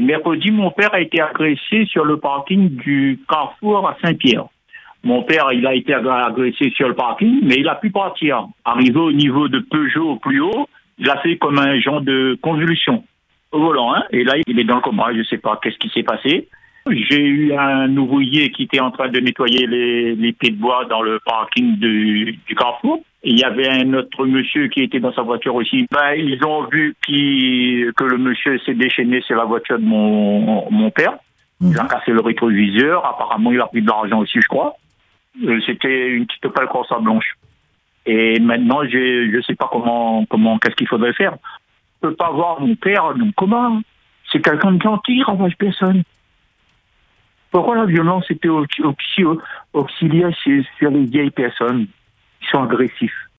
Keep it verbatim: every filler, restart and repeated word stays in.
mercredi, mon père a été agressé sur le parking du Carrefour à Saint-Pierre. Mon père, il a été agressé sur le parking, mais il a pu partir. Arrivé au niveau de Peugeot au plus haut, il a fait comme un genre de convulsion au volant, hein, et là, il est dans le coma, je ne sais pas qu'est-ce qui s'est passé. J'ai eu un ouvrier qui était en train de nettoyer les, les pieds de bois dans le parking du, du Carrefour. Il y avait un autre monsieur qui était dans sa voiture aussi. Ben, ils ont vu qui, que le monsieur s'est déchaîné sur la voiture de mon, mon père. Il mmh. a cassé le rétroviseur. Apparemment, il a pris de l'argent aussi, je crois. C'était une petite Opel Corsa blanche. Et maintenant, j'ai, je ne sais pas comment, comment, qu'est-ce qu'il faudrait faire. Je ne peux pas voir mon père, donc comment? C'est quelqu'un de gentil, ravage personne. Pourquoi la violence était aussi auxiliaire sur les vieilles personnes qui sont agressifs?